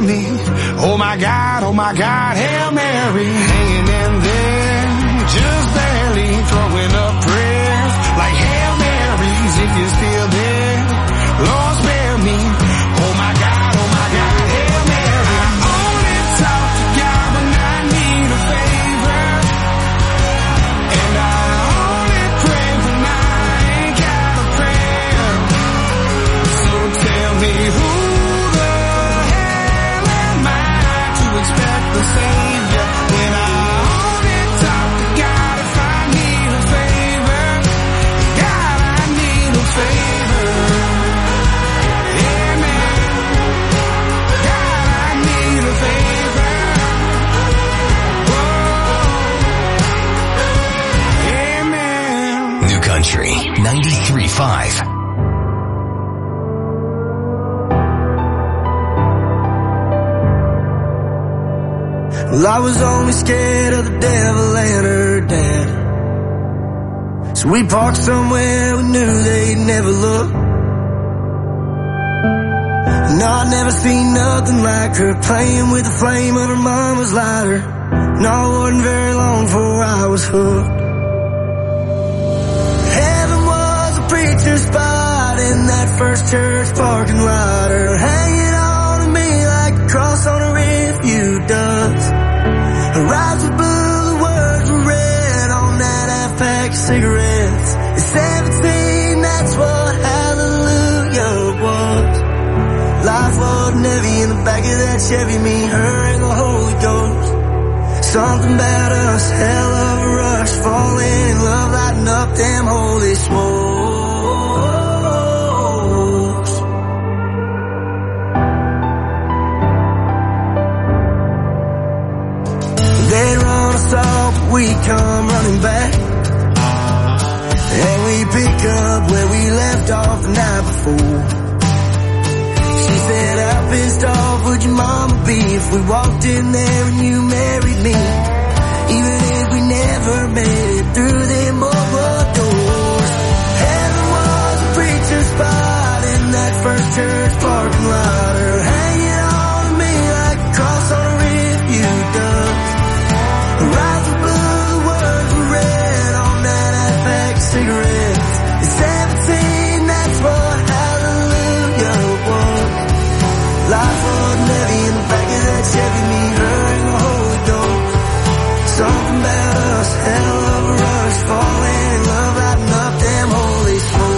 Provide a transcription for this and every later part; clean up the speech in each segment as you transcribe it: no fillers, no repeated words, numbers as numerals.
me. Oh my God, Hail Mary. Hanging in there, just barely throwing up prayers. Like Hail Marys, if you're still there, Lord spare me. Oh my God, Hail Mary. I only talk to God when I need a favor. And I only pray when I ain't got a prayer. So tell me who the hell am I to expect the Savior when I only talk to God if I need a favor? God, I need a favor. Amen. God, I need a favor. Whoa. Amen. New Country 93.5. Well, I was only scared of the devil and her dad. So we parked somewhere we knew they'd never look. No, I'd never seen nothing like her, playing with the flame of her mama's lighter. No, it wasn't very long before I was hooked. Heaven was a preacher's spot in that first church parking lot, her hanging on to me like a cross on a refuge does. Her eyes were blue, the words were red on that half-pack of cigarettes. At 17, that's what hallelujah was. Life wasn't heavy in the back of that Chevy, me, her, and the Holy Ghost. Something about us, hell of a rush, falling in love, lighting up them holy smokes. They'd run us off, but we come running back. And we pick up where we left off the night before. She said, how pissed off would your mama be if we walked in there and you married me? Even if we never made it through them old doors. Heaven was a preacher's spot in that first church parking lot, her hanging on to me like a cross on a refuge does. Her eyes were blue, the words were red on that half-pack of cigarettes. At 17, that's what hallelujah was. Life wasn't heavy in the back of that Chevy, me, her, and the Holy Ghost. Something about us, hell of a rush, falling in love, lighting up them holy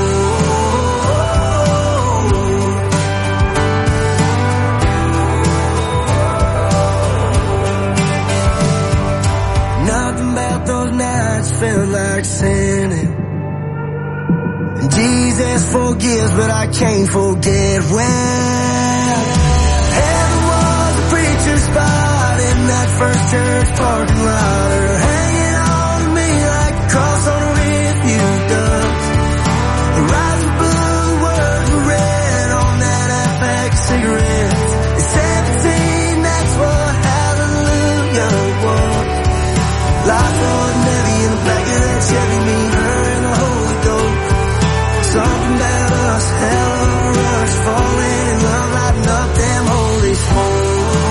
smokes. Nothing about those nights felt like sinning. And Jesus forgives, but I can't forget when heaven was a preacher's spot in that first church parking lot, her hanging on to me like a cross on a refuge does. Her eyes were blue, the words were red on that half-pack of cigarettes. At 17, that's what hallelujah was. Life wasn't heavy in the back of that Chevy, me, her, and the Holy Ghost. Something about us, hell of a rush, falling in love, lighting up them holy smokes.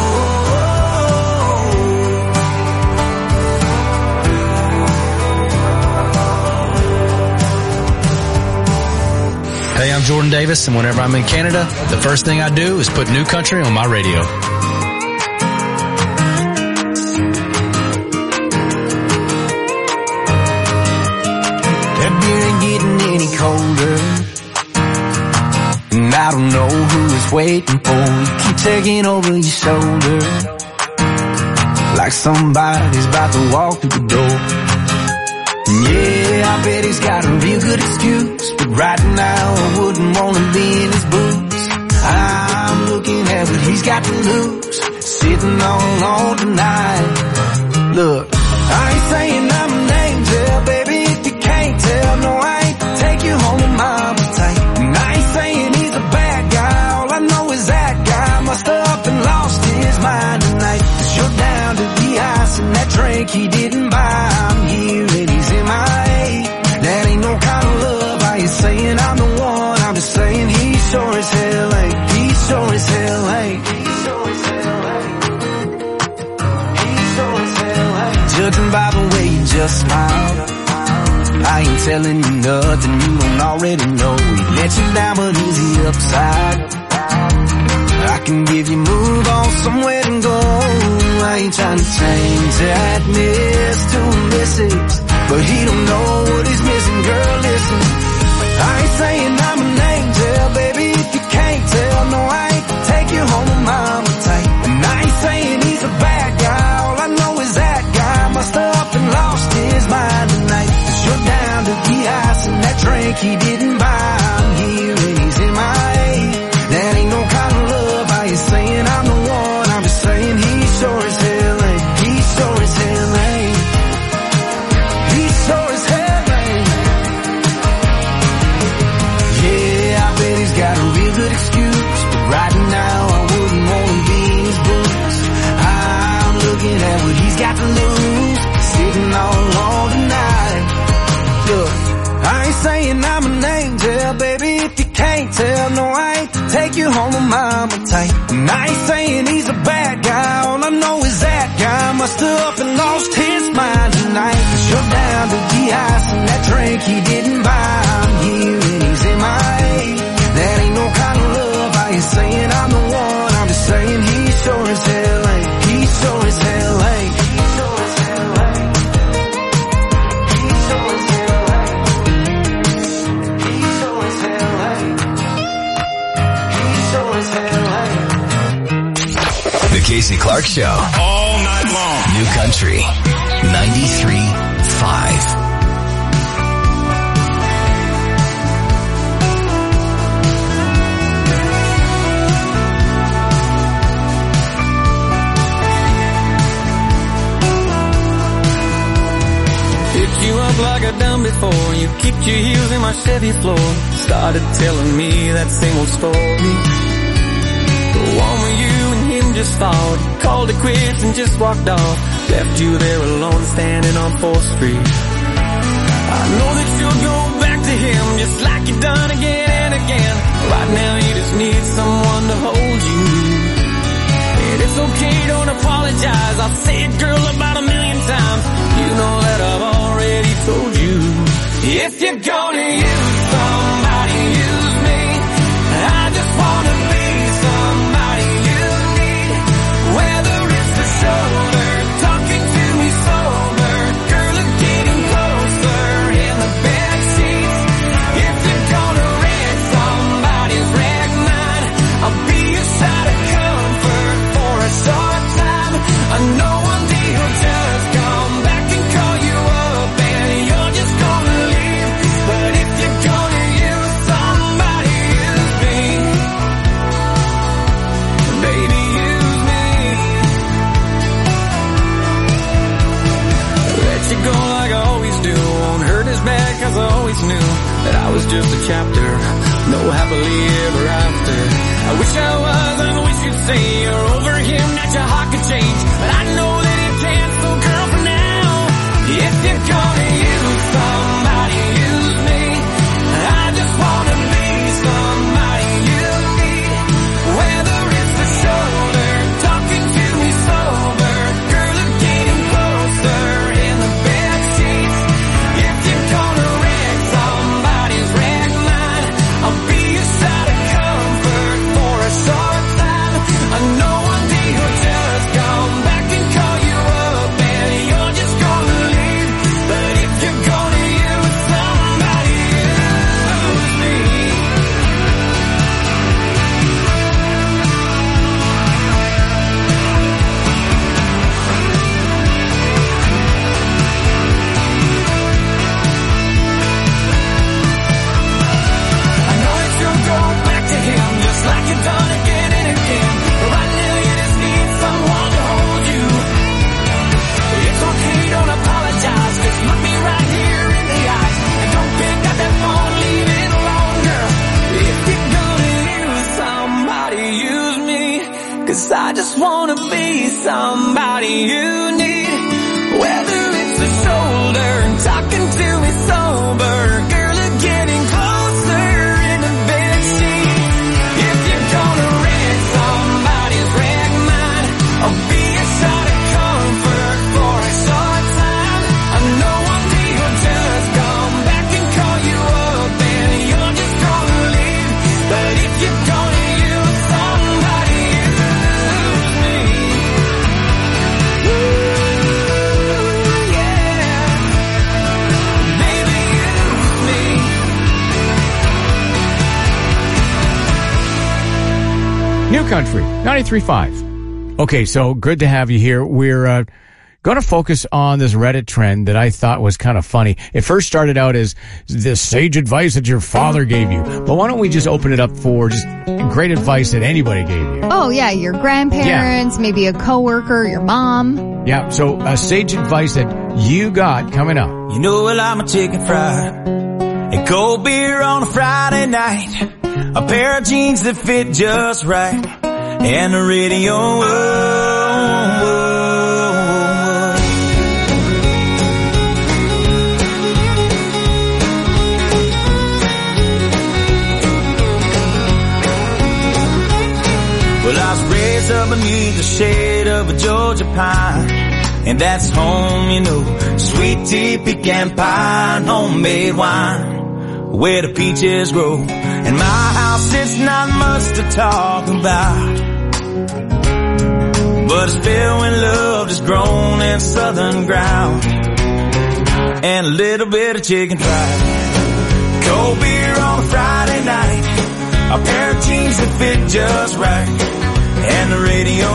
Hey, I'm Jordan Davis, and whenever I'm in Canada, the first thing I do is put New Country on my radio. That beer ain't getting any colder, and I don't know who it's waiting for. You keep taking over your shoulder like somebody's about to walk through the door. Yeah, I bet he's got a real good excuse, but right now I wouldn't want to be in his boots. I'm looking at what he's got to lose, sitting on tonight. Look, I ain't saying I'm an angel, baby, if you can't tell. No, I ain't to take you home to mama tight. And I ain't saying he's a bad guy, all I know is that guy must have up and lost his mind tonight. 'Cause you're down to the ice and that drink he didn't buy. I'm here and he's in my A. That ain't no kind of love. I ain't saying I'm the one, I'm just saying he sure as hell ain't. He sure as hell ain't. He sure as hell judging by the way you just smile. I ain't telling you nothing you don't already know. He let you down, but he's the upside. I can give you move on, somewhere to go. I ain't trying to change that miss to a missus, but he don't know what he's missing. Girl, listen, I ain't saying I'm an angel, baby, if you can't tell. No, I ain't take you home to mama tight. And I ain't saying he's a bad guy, all I know is that guy must have up and lost his mind tonight. 'Cause you're down to the ice and that drink he didn't buy. I'm here and he's in my A. That ain't no kind of love. I ain't saying I'm the one, I'm just saying he sure as hell ain't. He sure as hell ain't. He sure as hell ain't. Yeah, I bet he's got a real good excuse, but right now I wouldn't want to be in his boots. I'm looking at what he's got to lose, sitting all alone tonight. Look, I ain't saying I'm an angel, baby, if you can't tell. No, I ain't take you home to mama tight. And I ain't saying he's a bad guy, all I know is that guy must have up and lost his mind tonight. 'Cause you're down to the ice and that drink he didn't buy. I'm here and he's in my A. That ain't no kind of love. I ain't saying I'm the one, I'm just saying he sure as hell ain't. He sure as hell ain't. He sure as hell ain't. He sure as hell ain't. He sure as hell ain't. He sure as hell ain't. The Casey Clark Show. All night long. New Country 93.5. Picked you up like I've done before. You kicked your heels in my Chevy floor. Started telling me that same old story. The one where you and him just fought. Called it quits and just walked off. Left you there alone standing on 4th Street. I know that you'll go back to him just like you've done again and again. Right now you just need someone to hold you. And it's okay, don't apologize. I'll say it, girl, about 1,000,000 times. You know that I've already told you. If you're gonna use somebody, use me. I just wanna be somebody you need. Whether it's the shoulder, talking to me sober, girl, or getting closer in the bed sheets. If you're gonna wreck somebody's wreck mine, I'll be a shot of comfort for a short time. I know one day he'll just come back and call you up and you're just gonna leave. But if you're gonna use somebody, use me. Baby, use me. Let you go like I always do. Won't hurt as bad 'cause I always knew that I was just a chapter. No happily ever after. I wish I was, I wish you'd say you're over him, that your heart could change. But I know that it can't, so girl, for now, if you're gonna use somebody, use me. I just wanna be somebody you need. Whether it's the shoulder, talking to me sober, girl, or getting closer in the bed sheets. If you're gonna wreck somebody's wreck mine, I'll be a shot of comfort for a short time. I know one day you'll just come back and call you up and you're just gonna leave. But if you're gonna use somebody, use me. I know that you'll go back to him just like you've done again and again. But right now you just need someone to hold you. It's okay, don't apologize. Just look me right here in the eyes and don't pick up that phone, leave it alone, girl. If you're gonna use somebody, use me. 'Cause I just wanna be somebody you need. Whether it's the shoulder, talking to me sober, girl, or getting closer in the bed sheets. If you're gonna wreck somebody's wreck mine, I'll be a shot of comfort for a short time. New Country, 93.5. Okay, so good to have you here. We're going to focus on this Reddit trend that I thought was kind of funny. It first started out as the sage advice that your father gave you. But why don't we just open it up for just great advice that anybody gave you? Oh, yeah, your grandparents, maybe a coworker, your mom. Yeah, so sage advice that you got coming up. You know I like my chicken fried and cold beer on a Friday night, a pair of jeans that fit just right, and the radio. Well, I was raised up beneath the shade of a Georgia pine, and that's home, you know, sweet tea, pecan pie, and homemade wine, where the peaches grow. And my house, it's not much to talk about, but it's filled with love that's grown in southern ground, and a little bit of chicken fried, cold beer on a Friday night, a pair of jeans that fit just right, and the radio.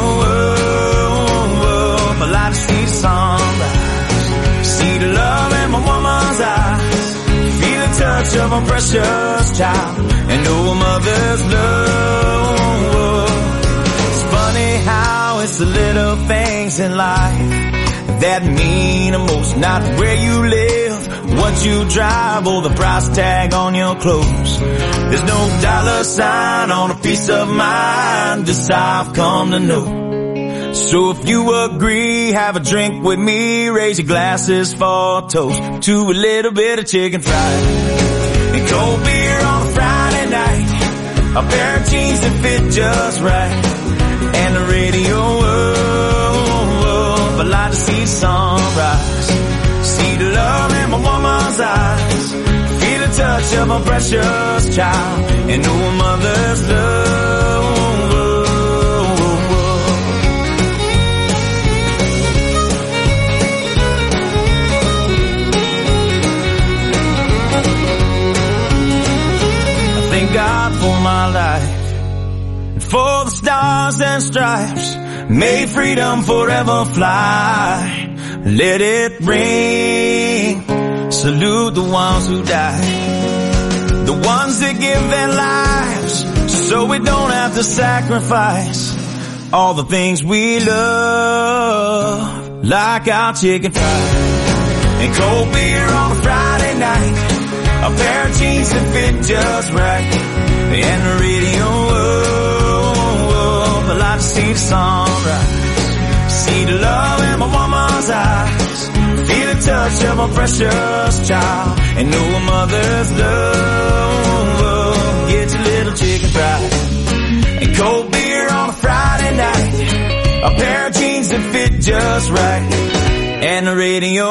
I like to see the sunrise, see the love in my woman's eyes, feel the touch of my precious child, and know a mother's love. It's funny how it's the little things in life that mean the most, not where you live, what you drive, or the price tag on your clothes. There's no dollar sign on a piece of mind, this I've come to know. So if you agree, have a drink with me, raise your glasses for a toast to a little bit of chicken fried and cold beer on a Friday night, a pair of jeans that fit just right, and the radio. I like to see the sunrise, see the love in my woman's eyes, feel the touch of my precious child, and know a mother's love. Thank God for my life, and for the stars and stripes, may freedom forever fly. Let it ring, salute the ones who died, the ones that give their lives so we don't have to sacrifice all the things we love, like our chicken fried and cold beer on a Friday night, a pair of jeans that fit just right, and the radio. I like to see the sunrise, see the love in my woman's eyes, feel the touch of my precious child, and know a mother's love. Get your little chicken fried and cold beer on a Friday night, a pair of jeans that fit just right, and the radio.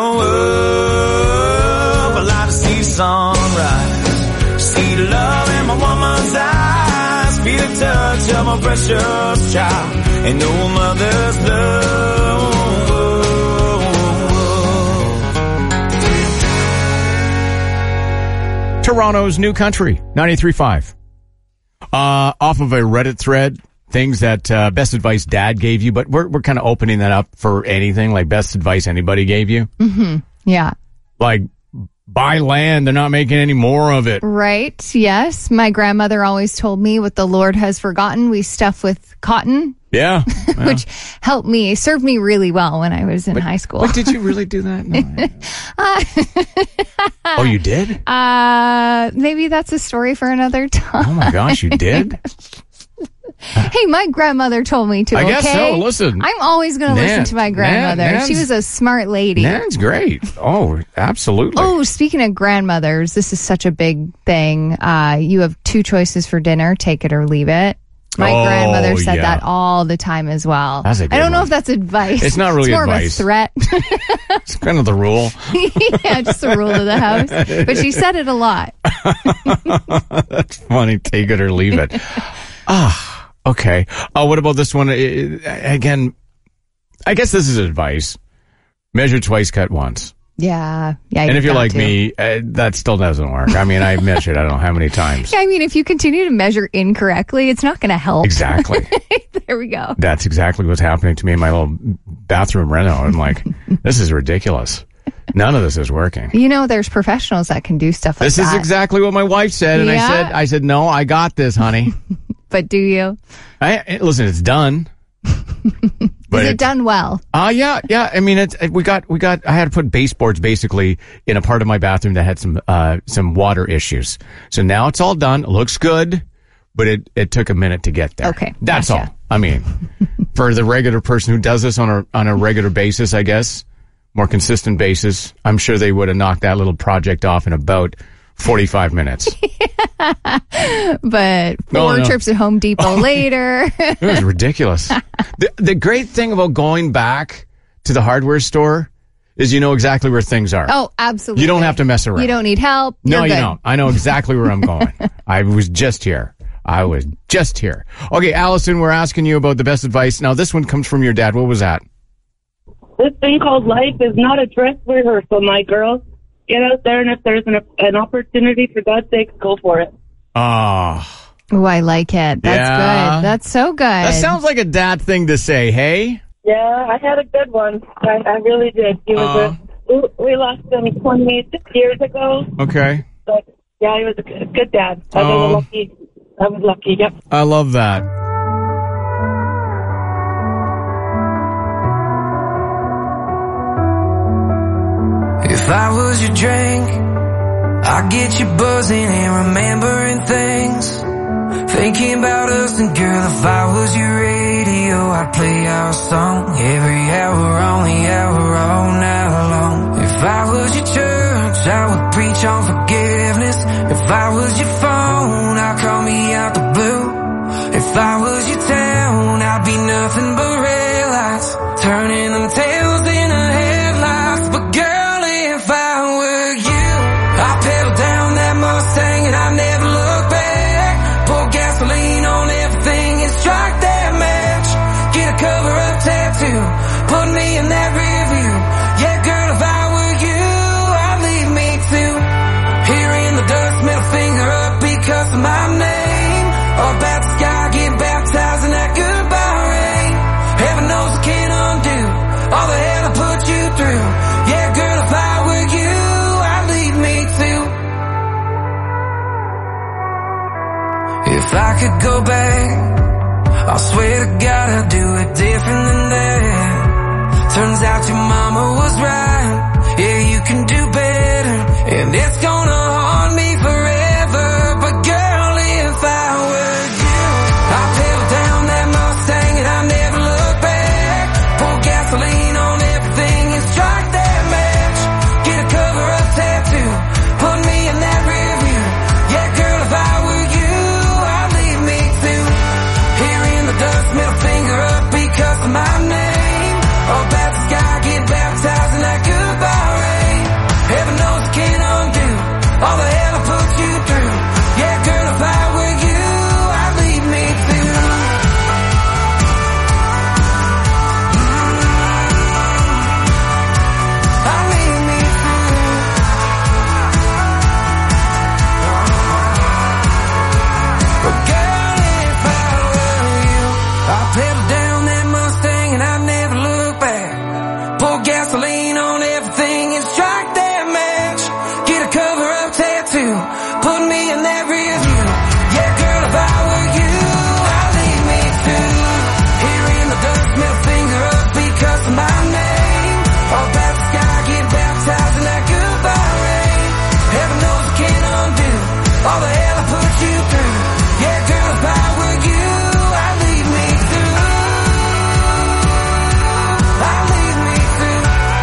I like to see the sunrise, see the love in my woman's eyes, feel the touch of my precious child, and know a mother's love. Toronto's New Country, 93.5. Off of a Reddit thread, things that best advice Dad gave you, but we're kind of opening that up for anything, like best advice anybody gave you. Mm-hmm. Yeah. Like, buy land, they're not making any more of it. Right, yes. My grandmother always told me, what the Lord has forgotten, we stuff with cotton. Yeah. Which helped me, served me really well when I was in high school. But did you really do that? No. Oh, you did? Maybe that's a story for another time. Oh my gosh, you did? Hey, my grandmother told me to, I guess so. Listen. I'm always going to listen to my grandmother. She was a smart lady. That's great. Oh, absolutely. Oh, speaking of grandmothers, this is such a big thing. You have two choices for dinner, take it or leave it. My grandmother said that all the time as well. That's a good I don't know one. if that's advice. It's not really advice. It's more of a threat. It's kind of the rule. Yeah, just the rule of the house. But she said it a lot. That's funny. Take it or leave it. Okay. What about this one? Again, I guess this is advice. Measure twice, cut once. Yeah. And if you're like me, that still doesn't work. I mean, I measured, I don't know how many times. Yeah, I mean, if you continue to measure incorrectly, it's not going to help. Exactly. There we go. That's exactly what's happening to me in my little bathroom reno. I'm like, this is ridiculous. None of this is working. You know, there's professionals that can do stuff like this that. This is exactly what my wife said. And I said, no, I got this, honey. But do you? Listen, it's done. Is it done well? Yeah. I mean, I had to put baseboards basically in a part of my bathroom that had some water issues. So now it's all done. It looks good, but it took a minute to get there. Okay. That's all. I mean, for the regular person who does this on a regular basis, I guess, more consistent basis, I'm sure they would have knocked that little project off in about 45 minutes. But four trips at Home Depot later. It was ridiculous. The great thing about going back to the hardware store is you know exactly where things are. Oh, absolutely. You don't have to mess around. You don't need help. No, you don't. I know exactly where I'm going. I was just here. Okay, Allison, we're asking you about the best advice. Now, this one comes from your dad. What was that? This thing called life is not a dress rehearsal, my girl. Get out there, and if there's an opportunity, for God's sake, go for it. Oh, I like it. That's good. That's so good. That sounds like a dad thing to say, hey? Yeah, I had a good one. I really did. He was we lost him 26 years ago. Okay. But, yeah, he was a good dad. I was lucky, yep. I love that. If I was your drink, I'd get you buzzing and remembering things. Thinking about us, and girl, if I was your radio, I'd play our song every hour on the hour all night long. If I was your church, I would preach on forgiveness. If I was your phone, I'd call me out the blue. If I was your town, I'd be nothing but red lights, turning them tails into headlights. But girl, if I were you, I'd pedal down that Mustang and I'd never look back. Pour gasoline on everything and strike that match. Get a cover-up tattoo, put me in that rear view. Yeah, girl, if I were you, I'd leave me too. Here in the dust, middle finger up because of my name. Up at the sky, get baptized in that goodbye rain. Heaven knows I can't undo all the hell I put you through. Yeah, girl, if I were you, I'd leave me too. If I could go back, I swear to God I'd do it different than that. Turns out your mama was right. Yeah, you can do better, and it's gonna haunt me forever. But girl, if I were you, I'd pedal down that Mustang and I'd never look back. Pour gasoline on everything and strike that match. Get a cover-up tattoo, put me in that rear view. Yeah, girl, if I were you, I'd leave me too. Here in the dust, middle finger up because of my name. Up at the sky, get baptized in that goodbye rain. Heaven knows I can't undo all the hell I put you through. Yeah, girl, if I were you, I'd leave me too. I'd leave me too. But girl, if I were you, I'd pedal down that Mustang and I'd never look back. Pour gasoline on everything and strike that match. Get a cover-up tattoo, put me in that rear view. Yeah, girl, if I were you, I'd leave me too. Here in the dust, middle finger up because of my name. Up at the sky, get baptized in that goodbye rain. Heaven knows I can't undo all the hell I put you through. Yeah, girl, if I were you, I'd leave me too. I'd leave me too.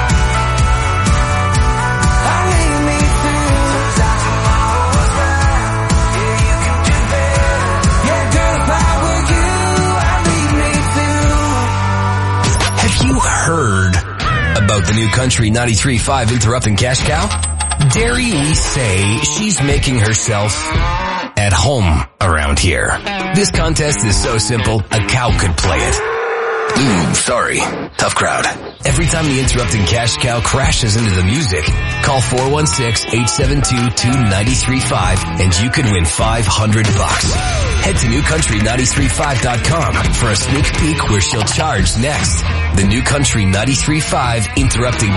I'd leave me too. Turns out your mama was right. Yeah, you can do better. Yeah, girl, if I were you, I'd leave me too. Have you heard about the new Country 93.5 Interrupting Cash Cow? Dare we say she's making herself at home around here. This contest is so simple, a cow could play it. Sorry. Tough crowd. Every time the Interrupting Cash Cow crashes into the music, call 416-872-2935 and you could win $500. Head to newcountry935.com for a sneak peek where she'll charge next. The New Country 93.5 Interrupting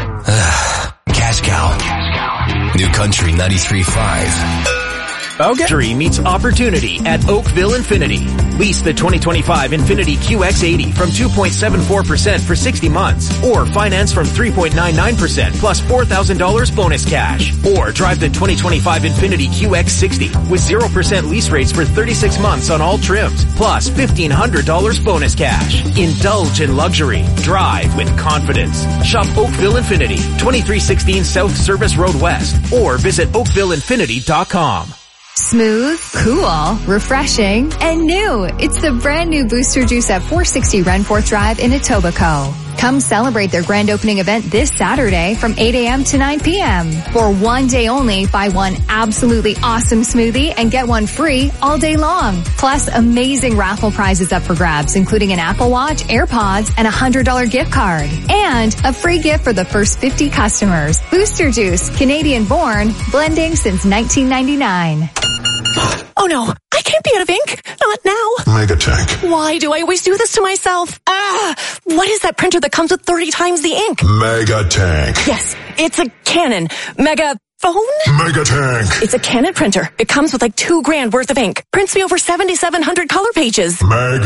Cash Cow. New Country 93.5. Okay. Meets opportunity at Oakville Infiniti. Lease the 2025 Infiniti QX80 from 2.74% for 60 months, or finance from 3.99% plus $4,000 bonus cash. Or drive the 2025 Infiniti QX60 with 0% lease rates for 36 months on all trims, plus $1,500 bonus cash. Indulge in luxury. Drive with confidence. Shop Oakville Infiniti, 2316 South Service Road West, or visit oakvilleinfiniti.com. Smooth, cool, refreshing, and new. It's the brand new Booster Juice at 460 Renforth Drive in Etobicoke. Come celebrate their grand opening event this Saturday from 8 a.m. to 9 p.m. For one day only, buy one absolutely awesome smoothie and get one free all day long. Plus, amazing raffle prizes up for grabs, including an Apple Watch, AirPods, and a $100 gift card. And a free gift for the first 50 customers. Booster Juice, Canadian born, blending since 1999. Oh no, I can't be out of ink. Not now. Megatank. Why do I always do this to myself? What is that printer that comes with 30 times the ink? Megatank. Yes, it's a Canon Megaphone? Megatank. It's a Canon printer. It comes with like $2,000 worth of ink. Prints me over 7,700 color pages.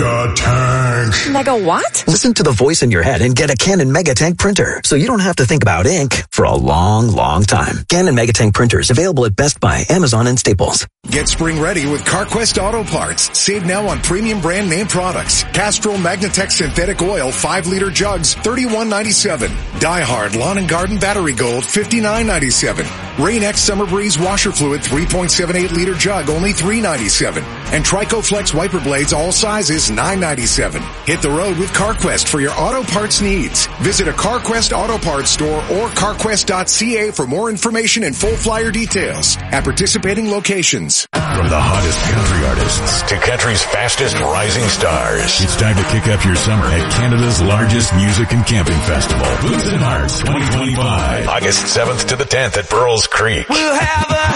Megatank. Mega what? Listen to the voice in your head and get a Canon Megatank printer, so you don't have to think about ink for a long, long time. Canon Megatank printers available at Best Buy, Amazon, and Staples. Get spring ready with CarQuest Auto Parts. Save now on premium brand name products. Castrol Magnatech Synthetic Oil 5-liter jugs, $31.97. DieHard Lawn and Garden Battery Gold, $59.97. Rain-X Summer Breeze Washer Fluid 3.78-liter jug, only $3.97. And Trico Flex wiper blades, all sizes, $9.97. Hit the road with CarQuest for your auto parts needs. Visit a CarQuest Auto Parts store or carquest.ca for more information and full flyer details at participating locations. From the hottest country artists to country's fastest rising stars, it's time to kick up your summer at Canada's largest music and camping festival, Boots and Hearts 2025. August 7th to the 10th at Burles Creek. We'll have a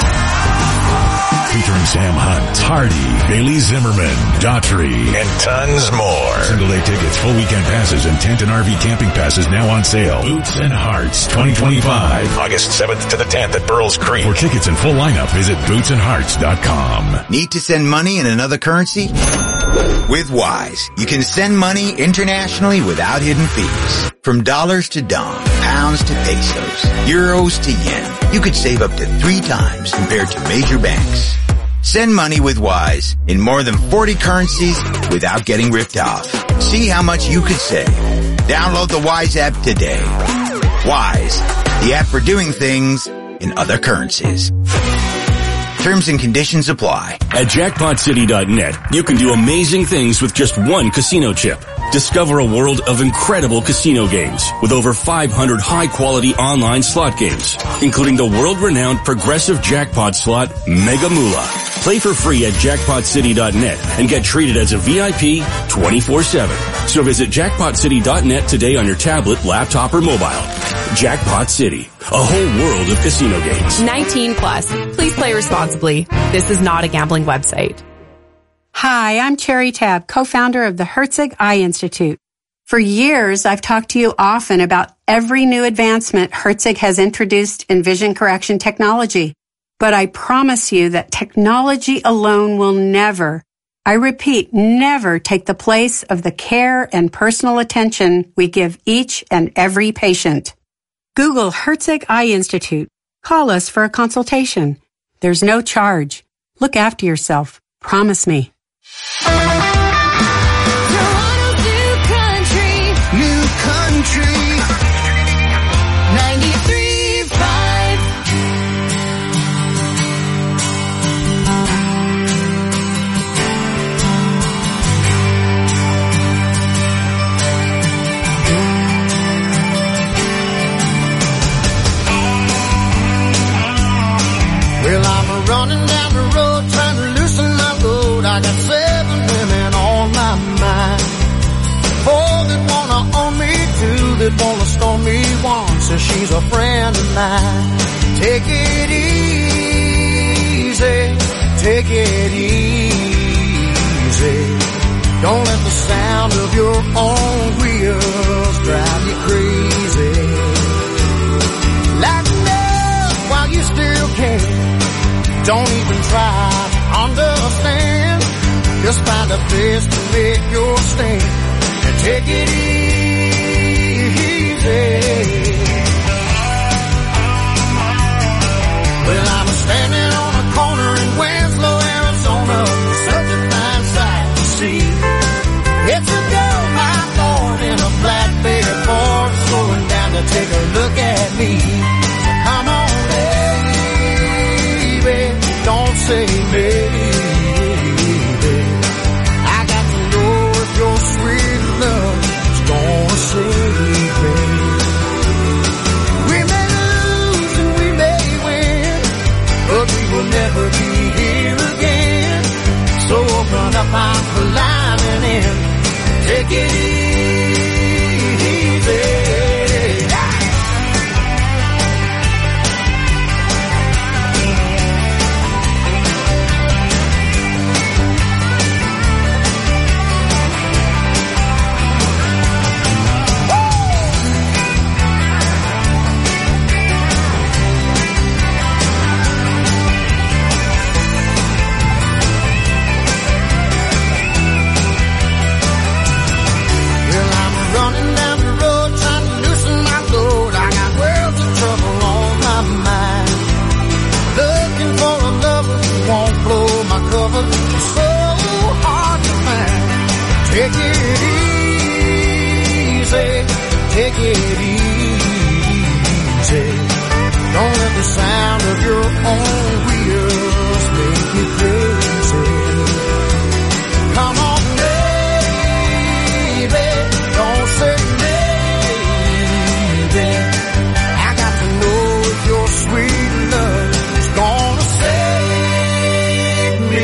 featuring Sam Hunt, Hardy, Bailey Zimmerman, Daughtry, and tons more. Single-day tickets, full weekend passes, and tent and RV camping passes now on sale. Boots and Hearts 2025. August 7th to the 10th at Burles Creek. For tickets and full lineup, visit bootsandhearts.com. Need to send money in another currency? With Wise, you can send money internationally without hidden fees. From dollars to dong, pounds to pesos, euros to yen, you could save up to 3 times compared to major banks. Send money with Wise in more than 40 currencies without getting ripped off. See how much you could save. Download the Wise app today. Wise, the app for doing things in other currencies. Terms and conditions apply. At jackpotcity.net, you can do amazing things with just one casino chip. Discover a world of incredible casino games with over 500 high-quality online slot games, including the world-renowned progressive jackpot slot Mega Moolah. Play for free at jackpotcity.net and get treated as a VIP 24/7. So visit jackpotcity.net today on your tablet, laptop, or mobile. Jackpot City, a whole world of casino games. 19 plus. Please play responsibly. This is not a gambling website. Hi, I'm Cherry Tabb, co-founder of the Herzig Eye Institute. For years, I've talked to you often about every new advancement Herzig has introduced in vision correction technology. But I promise you that technology alone will never, I repeat, never take the place of the care and personal attention we give each and every patient. Google Herzig Eye Institute. Call us for a consultation. There's no charge. Look after yourself. Promise me. Toronto's new country. 93.5. Well, I'm running down the road trying to loosen my load. I got 7 women on my mind. 4 that wanna storm me once, says she's a friend of mine. Take it easy, take it easy. Don't let the sound of your own wheels drive you crazy. Lighten up while you still can. Don't even try to understand. Just find a place to make your stand and take it easy. Well, I'm standing on a corner in Winslow, Arizona. Such a fine sight to see. It's a girl, my Lord, in a flatbed Ford, slowing down to take a look at me. Come on, baby, don't say maybe. I got to know if your sweet love is gonna save me. We may lose and we may win, but we will never be here again. So open up, I'm climbing in. Take it easy. Take it easy, take it easy. Don't let the sound of your own wheels make you crazy. Come on, baby, don't say maybe. I got to know if your sweet love is gonna save me.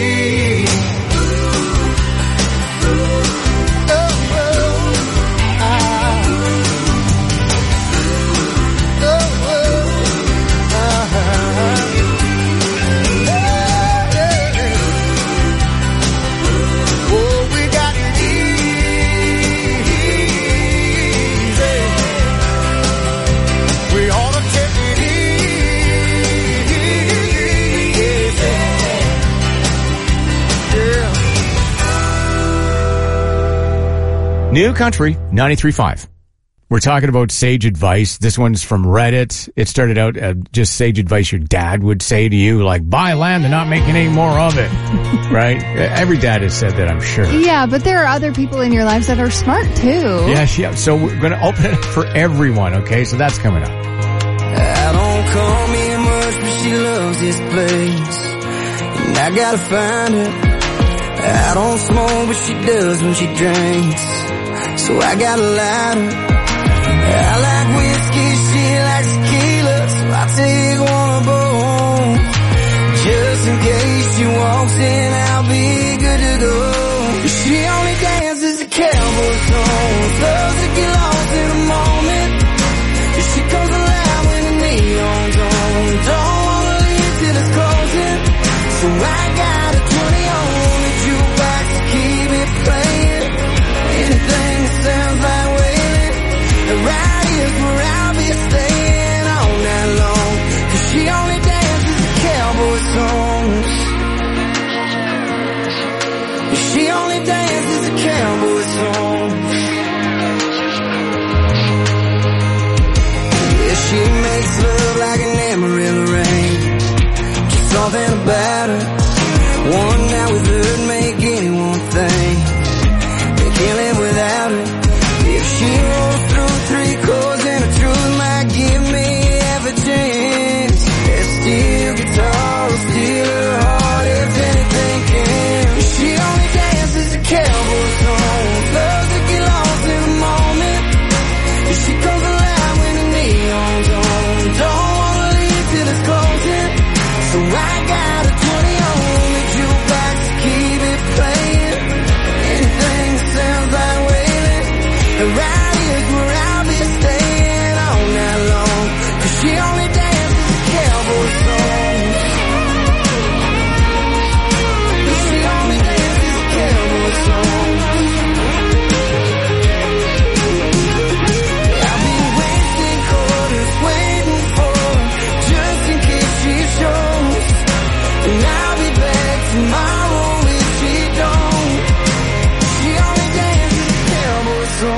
New Country 93.5. We're talking about sage advice. This one's from Reddit. It started out just sage advice your dad would say to you, like, buy land and not making any more of it. Right? Every dad has said that, I'm sure. Yeah, but there are other people in your lives that are smart, too. Yeah, so we're going to open it for everyone, okay? So that's coming up. I don't call me much, but she loves this place, and I gotta find her. I don't smoke, but she does when she drinks, so I got a lighter. I like whiskey, she likes tequila, so I take one of both. Just in case she walks in, I'll be good to go. She only dances to cowboy songs, loves to get lost in the moment. She comes alive when the neon's on, don't wanna leave till it's closing. So I got a 20 on the jukebox to keep it playing. Anything that sounds like wailing, right here's where I'll be staying all night long. 'Cause she only dances to cowboy songs. She only dances to cowboy songs. Yeah, she makes love like an Amarillo rain. Just something about her. One night with her make anyone think they can't live without her. If she rolls through 3 chords and the truth might give me every chance. That steel guitar will steal her heart if anything can. She only dances to cowboy songs, loves to get lost in the moment. She comes alive when the neon's on, don't wanna leave till it's closing. So I got a 20 on the jukebox to keep it playing. Anything that sounds like wailing, right here's where I'll be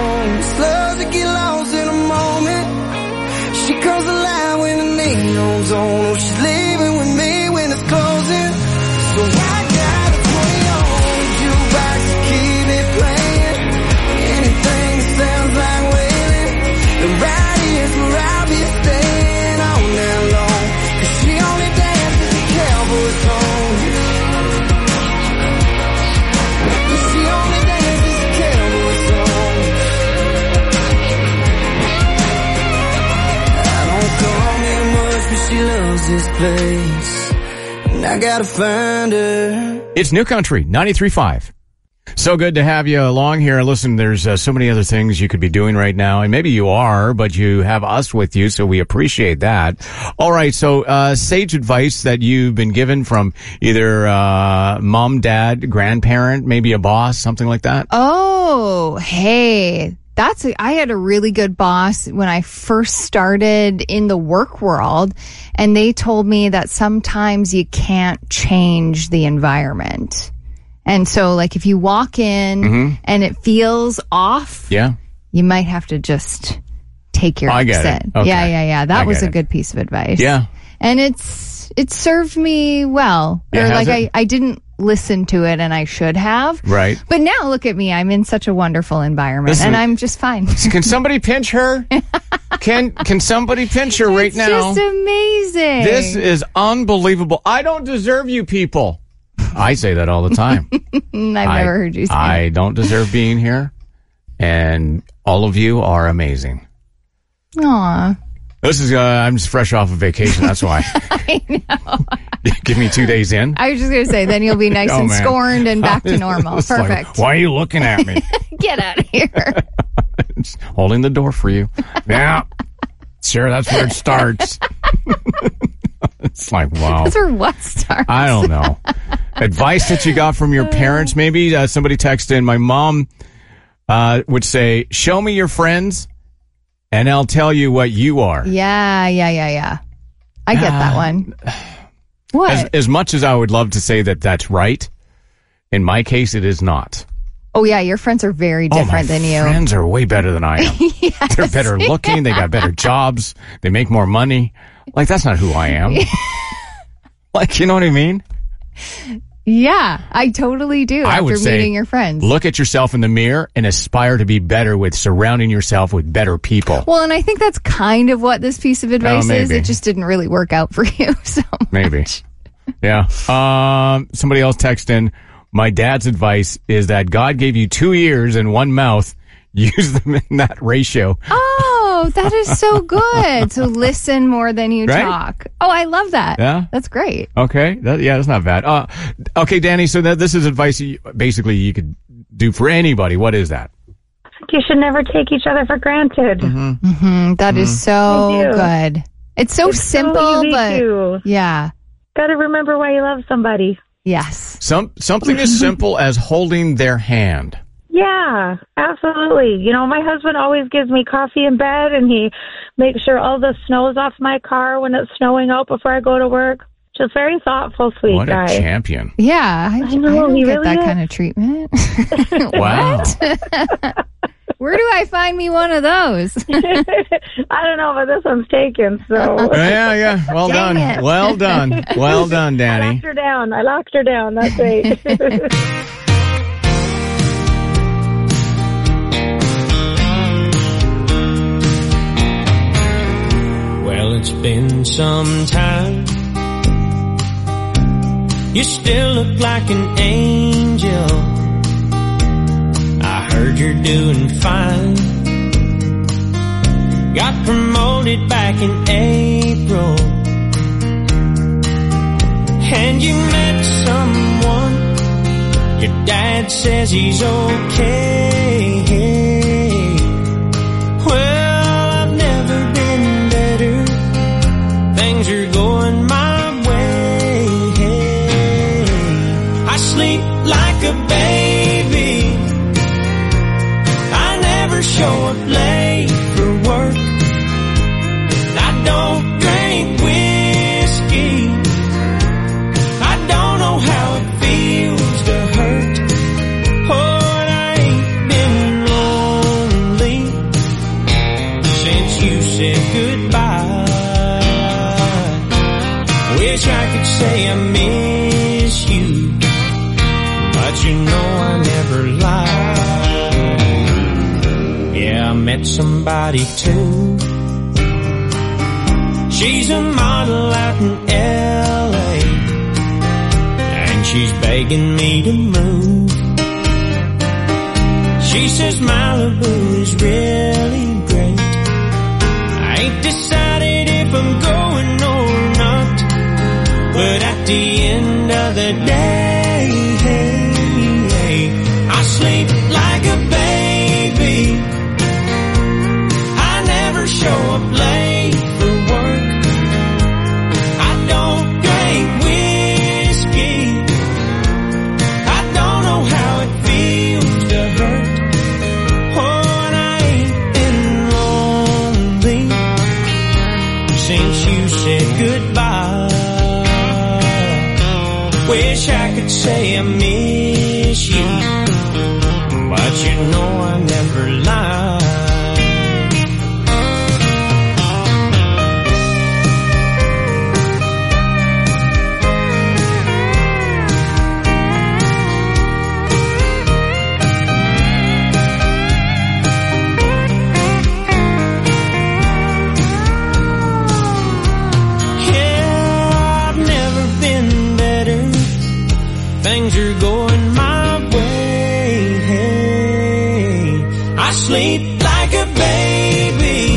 home. Slows to get lost in a moment. She comes alive when the neon's on. Oh, she's leaving with me when it's closing. So I gotta put on jukebox to keep it playing. Anything that sounds like wailing. And right here's where I'll be staying all night long. 'Cause she only dances the cowboy song. She only dances the cowboy song. I don't call me much, but she loves this place. And I gotta find her. It's New Country 93.5. So good to have you along here. Listen, there's so many other things you could be doing right now, and maybe you are, but you have us with you, so we appreciate that. All right, so sage advice that you've been given from either mom, dad, grandparent, maybe a boss, something like that? Oh, hey. I had a really good boss when I first started in the work world, and they told me that sometimes you can't change the environment. And so, like, if you walk in and it feels off, you might have to just take your exit. Okay. Yeah. That was a good piece of advice. Yeah. And it served me well. Yeah, or like it? I didn't listen to it, and I should have. Right. But now look at me. I'm in such a wonderful environment, and I'm just fine. Can somebody pinch her? Can somebody pinch her right now? It's just amazing. This is unbelievable. I don't deserve you people. I say that all the time. I've never heard you say I don't deserve being here, and all of you are amazing. Aw. This is, I'm just fresh off of vacation, that's why. I know. Give me 2 days in. I was just going to say, then you'll be nice and man. scorned and back to normal. It's like, Perfect. why are you looking at me? Get out of here. Just holding the door for you. Yeah. Sure, that's where it starts. It's like, wow. That's where what starts? I don't know. Advice that you got from your parents, maybe? Somebody texted in. My mom would say, show me your friends, and I'll tell you what you are. Yeah. I get that one. What? As much as I would love to say that that's right, in my case, it is not. Oh, yeah, your friends are very different than you. Friends are way better than I am. Yes. They're better looking. They got better jobs. They make more money. Like, that's not who I am. Like, you know what I mean? Yeah, I totally do. I after would say, meeting your friends. Look at yourself in the mirror and aspire to be better with surrounding yourself with better people. Well, and I think that's kind of what this piece of advice is. maybe. It just didn't really work out for you. So Maybe. Yeah. Somebody else texted in, my dad's advice is that God gave you 2 ears and 1 mouth. Use them in that ratio. Oh, that is so good. So listen more than you Right? talk. Oh, I love that. Yeah? That's great. Okay. That's not bad. Okay, Danny, so this is advice basically you could do for anybody. What is that? You should never take each other for granted. That is so good. It's so simple, but yeah. Got to remember why you love somebody. Yes. Something as simple as holding their hand. Yeah, absolutely. You know, my husband always gives me coffee in bed, and he makes sure all the snow's off my car when it's snowing out before I go to work. Just very thoughtful, sweet What guy. a champion. Yeah. I know, don't he get really that is. kind of treatment. Wow. Where do I find me one of those? I don't know, but this one's taken, so. Yeah. Well Dang done. it. Well done. Well done, Danny. I locked her down. That's right. Well, it's been some time. You still look like an angel. I heard you're doing fine. Got promoted back in April. And you met someone. Your dad says he's okay. Well, I've never been better. Things are going my way. I sleep like a baby. I never show up late for work. I don't drink whiskey. I don't know how it feels to hurt. Oh, and I ain't been I met somebody too. She's a model out in L.A. and she's begging me to move. She says Malibu is really great. I ain't decided if I'm going or not, but at the end of the day, I sleep like a baby. I never show up late for work. I don't drink whiskey. I don't know how it feels to hurt. Oh, and I ain't been lonely since you said goodbye. Wish I could say I miss you, but you know I never lie. Things are going my way. I sleep like a baby.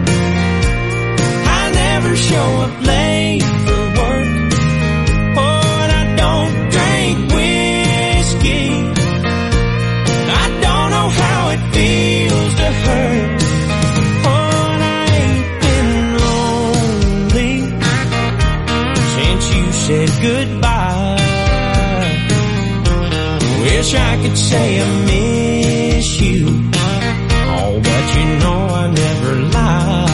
I never show up late for work. Oh, and I don't drink whiskey. I don't know how it feels to hurt. Oh, and I ain't been lonely since you said goodbye. Wish I could say I miss you, oh, but you know I never lie.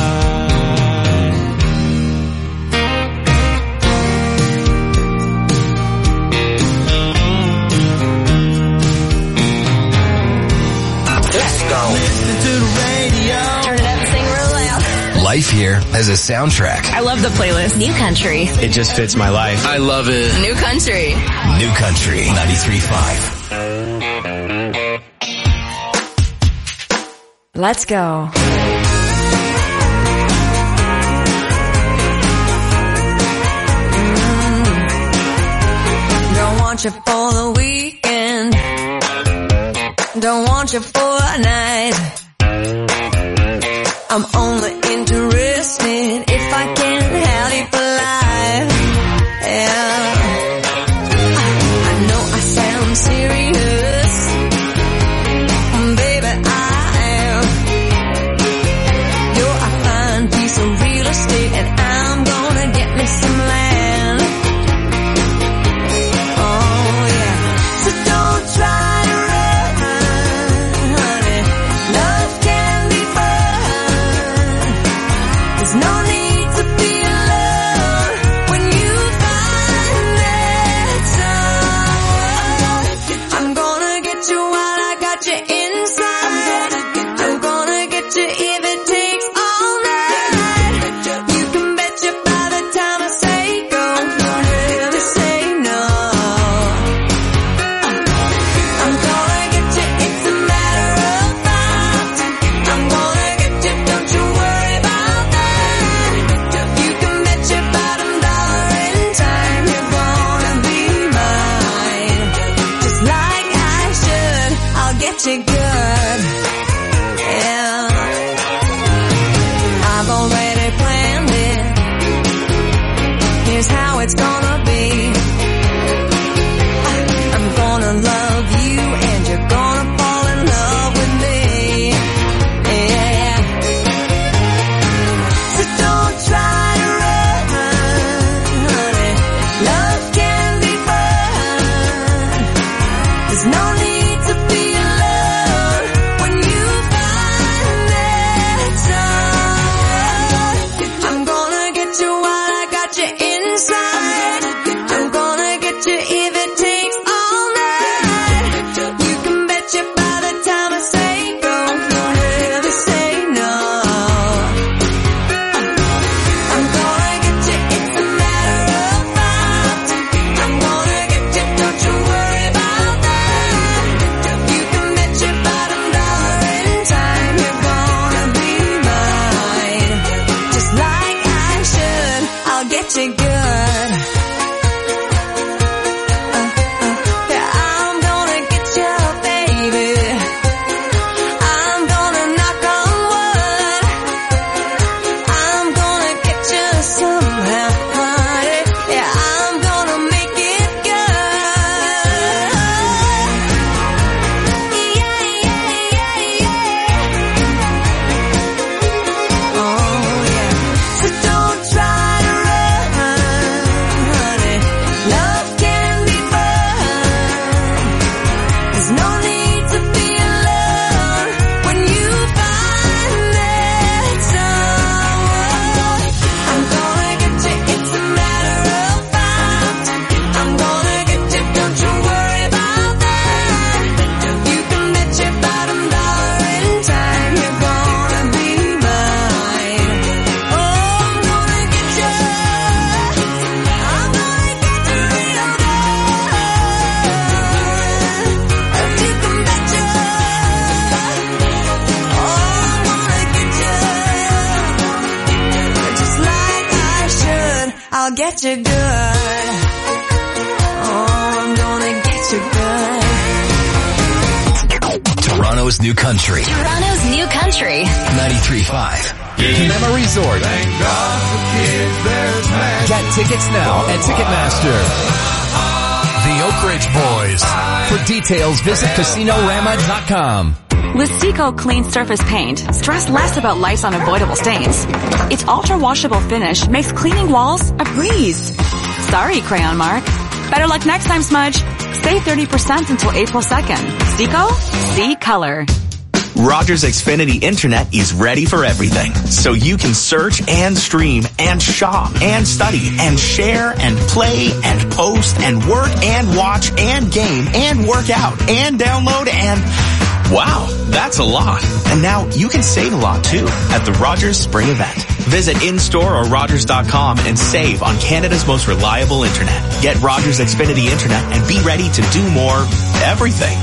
Let's go. Listen to the radio. Turn it up and sing real loud. Life here has a soundtrack. I love the playlist. New Country. It just fits my life. I love it. New Country. New Country 93.5. Let's go. Don't want you for the weekend. Don't want you for a night. I'm only interested if I can have you for life. Yeah. I know I sound serious. Baby, I am. You're a fine piece of real estate and I'm gonna get me some land. Oh yeah. So don't try to run, honey. Love can be fun. I'll get you good. Oh, I'm gonna get you good. Toronto's New Country. Toronto's New Country. 93.5. Emma Resort. Thank God for kids, there's magic. Get tickets now at Ticketmaster. The Oak Ridge Boys. For details, visit CasinoRama.com. With Seco Clean Surface Paint, stress less about life's unavoidable stains. Its ultra-washable finish makes cleaning walls a breeze. Sorry, Crayon Mark. Better luck next time, Smudge. Save 30% until April 2nd. Seco? See color. Rogers Xfinity Internet is ready for everything. So you can search and stream and shop and study and share and play and post and work and watch and game and work out and download and... Wow, that's a lot. And now you can save a lot too at the Rogers Spring Event. Visit in-store or Rogers.com and save on Canada's most reliable internet. Get Rogers Xfinity Internet and be ready to do more everything.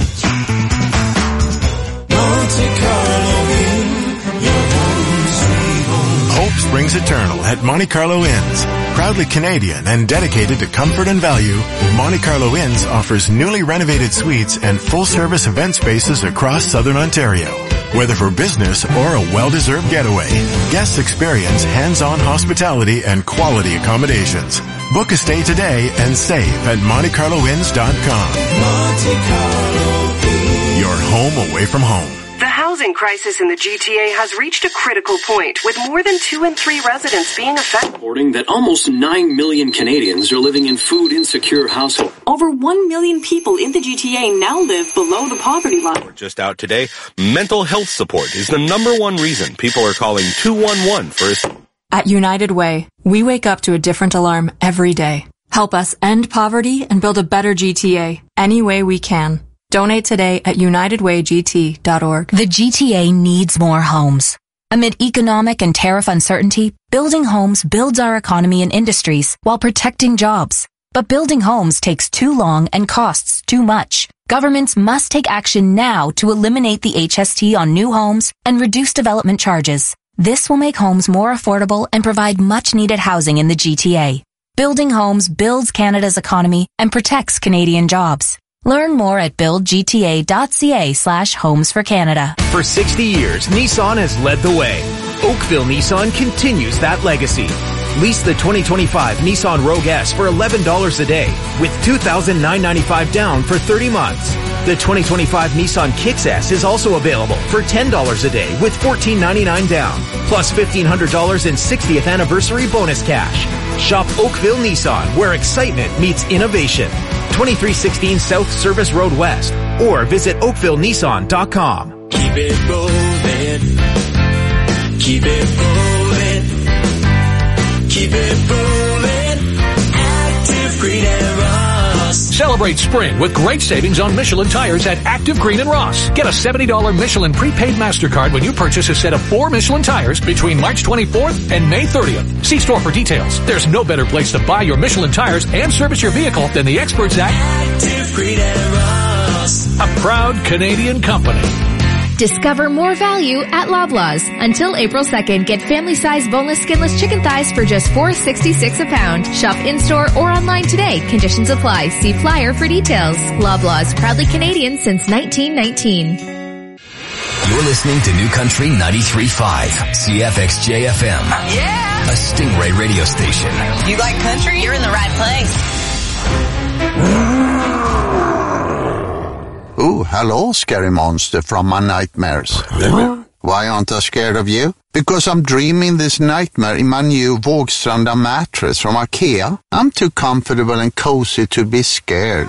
Hope springs eternal at Monte Carlo Inns. Proudly Canadian and dedicated to comfort and value, Monte Carlo Inns offers newly renovated suites and full-service event spaces across Southern Ontario. Whether for business or a well-deserved getaway, guests experience hands-on hospitality and quality accommodations. Book a stay today and save at MonteCarloInns.com. Monte Carlo Inns. Your home away from home. The housing crisis in the GTA has reached a critical point, with more than 2 in 3 residents being affected. Reporting that almost 9 million Canadians are living in food-insecure households. Over 1 million people in the GTA now live below the poverty line. Just out today, mental health support is the #1 reason people are calling 211 for assistance. At United Way, we wake up to a different alarm every day. Help us end poverty and build a better GTA any way we can. Donate today at unitedwaygt.org. The GTA needs more homes. Amid economic and tariff uncertainty, building homes builds our economy and industries while protecting jobs. But building homes takes too long and costs too much. Governments must take action now to eliminate the HST on new homes and reduce development charges. This will make homes more affordable and provide much-needed housing in the GTA. Building homes builds Canada's economy and protects Canadian jobs. Learn more at buildgta.ca/homes for Canada. For 60 years, Nissan has led the way. Oakville Nissan continues that legacy. Lease the 2025 Nissan Rogue S for $11 a day with $2,995 down for 30 months. The 2025 Nissan Kicks S is also available for $10 a day with $1,499 down, plus $1,500 in 60th anniversary bonus cash. Shop Oakville Nissan, where excitement meets innovation. 2316 South Service Road West, or visit oakvillenissan.com. Keep it rolling. Keep it rolling. Keep it rolling. Active Green and Ross. Celebrate spring with great savings on Michelin tires at Active Green and Ross. Get a $70 Michelin prepaid MasterCard when you purchase a set of 4 Michelin tires between March 24th and May 30th. See store for details. There's no better place to buy your Michelin tires and service your vehicle than the experts at Active Green and Ross. A proud Canadian company. Discover more value at Loblaws. Until April 2nd, get family-sized boneless, skinless chicken thighs for just $4.66 a pound. Shop in-store or online today. Conditions apply. See flyer for details. Loblaws, proudly Canadian since 1919. You're listening to New Country 93.5, CFXJ-FM. Yeah! A Stingray radio station. You like country? You're in the right place. Oh, hello, scary monster from my nightmares. Why aren't I scared of you? Because I'm dreaming this nightmare in my new Vågstranda mattress from IKEA. I'm too comfortable and cozy to be scared.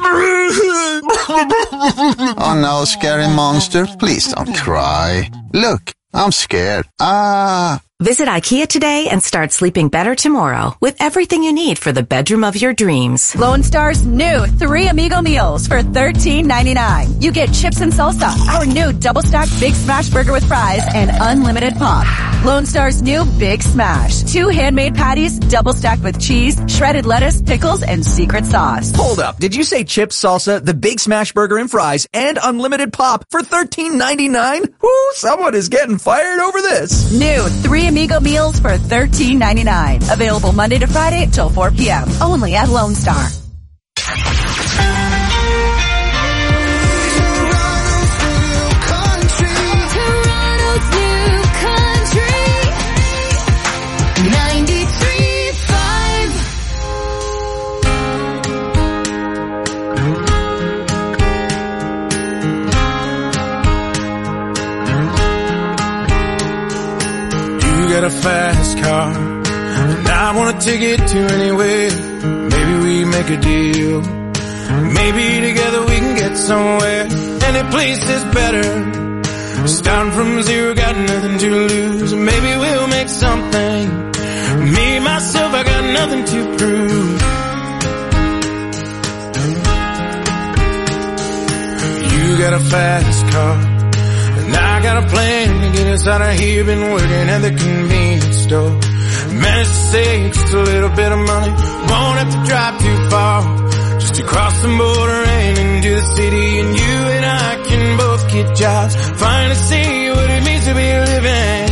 Oh no, scary monster, please don't cry. Look, I'm scared. Visit IKEA today and start sleeping better tomorrow with everything you need for the bedroom of your dreams. Lone Star's new 3 Amigo meals for $13.99. You get chips and salsa, our new double-stacked Big Smash burger with fries, and unlimited pop. Lone Star's new Big Smash. 2 handmade patties, double stacked with cheese, shredded lettuce, pickles, and secret sauce. Hold up. Did you say chips, salsa, the Big Smash burger and fries, and unlimited pop for $13.99? Woo, someone is getting fired over this. New 3 Amigo meals for $13.99. Available Monday to Friday till 4 p.m. Only at Lone Star. Got a fast car, and I want to take it to anywhere. Maybe we make a deal. Maybe together we can get somewhere. Any place is better. Starting from zero, got nothing to lose. Maybe we'll make something. Me, myself, I got nothing to prove. You got a fast car, and I got a plan to get us out of here. Been working at the convenience store. Managed to save just a little bit of money. Won't have to drive too far. Just to cross the border and into the city. And you and I can both get jobs. Finally see what it means to be living.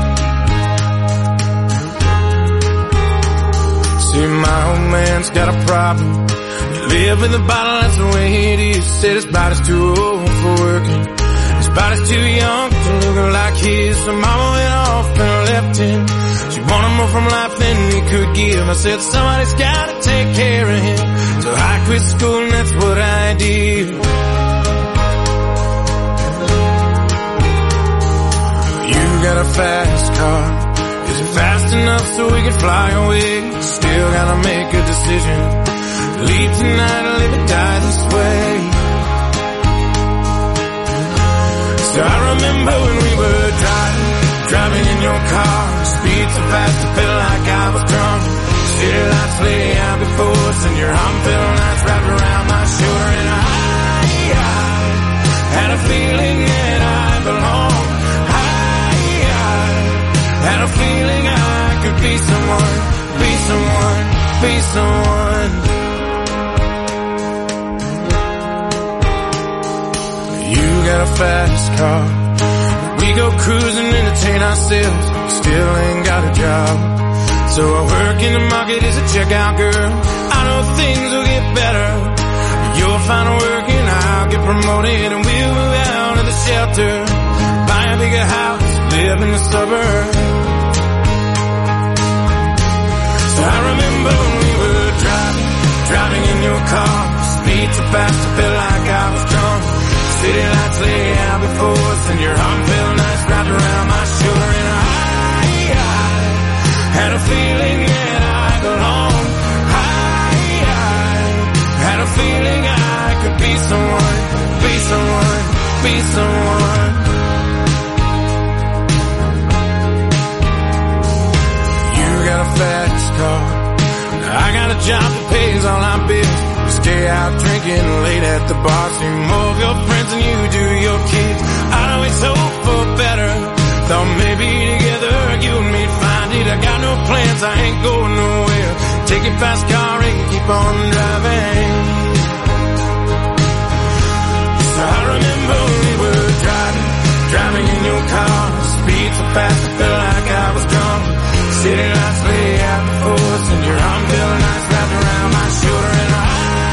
See, my old man's got a problem. You live in the bottle, that's the way it is. Said his body's too old for working. His body's too young to look like his. So mama went off and left him. She wanted more from life than he could give. I said somebody's gotta take care of him. So I quit school and that's what I did. You got a fast car. Is it fast enough so we can fly away? Still gotta make a decision. Leave tonight or live or die this way. So I remember when we were driving in your car. Speed so fast I felt like I was drunk. City lights lay out before us and your arm felt nice wrapped around my shoulder. And I had a feeling that I belonged. I had a feeling I could be someone, be someone, be someone. You got a fast car. We go cruising, entertain ourselves. Still ain't got a job. So I work in the market as a checkout girl. I know things will get better. You'll find work and I'll get promoted. And we'll move out of the shelter. Buy a bigger house, live in the suburbs. So I remember when we were driving in your car. Speed so fast I felt like I was drunk. City lights lay out before us and your arm felt nice wrapped around my shoulder. And I had a feeling that I belonged. I had a feeling I could be someone, be someone, be someone. You got a fast car. I got a job that pays all our bills. Stay out drinking late at the bar. See more of your friends than you do your kids. I'd always hope for better. Thought maybe together you and me'd find it. I got no plans, I ain't going nowhere. Take your fast car and keep on driving. So I remember when we were driving in your car. Speed so fast I felt like I was drunk. City lights lay out before us and your arm felt nice wrapped around my shoulder. And I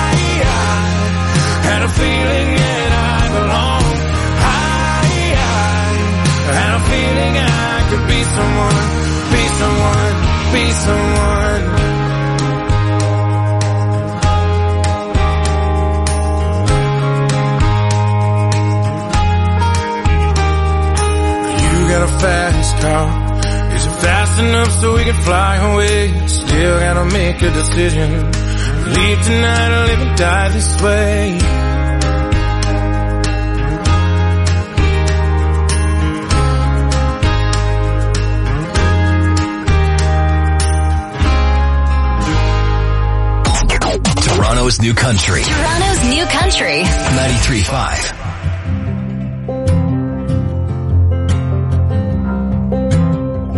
had a feeling that I belonged. I had a feeling I could be someone, be someone, be someone. You got a fast car. Is it fast enough so we can fly away? Still gotta make a decision. Leave tonight or live and die this way. Toronto's New Country. Toronto's New Country. 93.5.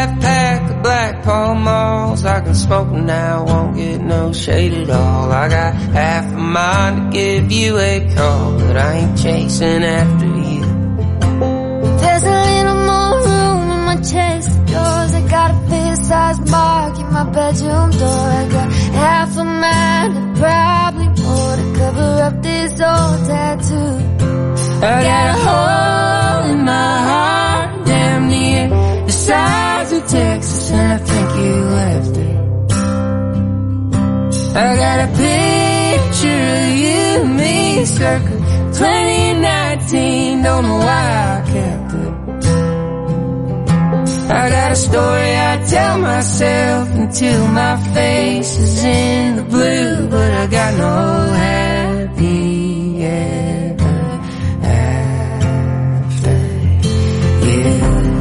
half-pack of Black Pall Malls. I can smoke now, won't get no shade at all. I got half a mind to give you a call, but I ain't chasing after you. There's a little more room in my chest of drawers. I got a fair-sized mark in my bedroom door. I got half a mind and probably more to cover up this old tattoo. I got a hole in my heart, damn near the size of Texas, and I think you left it. I got a picture of you and me, circa 2019, don't know why I kept it. I got a story I tell myself until my face is in the blue, but I got no happy ever after you.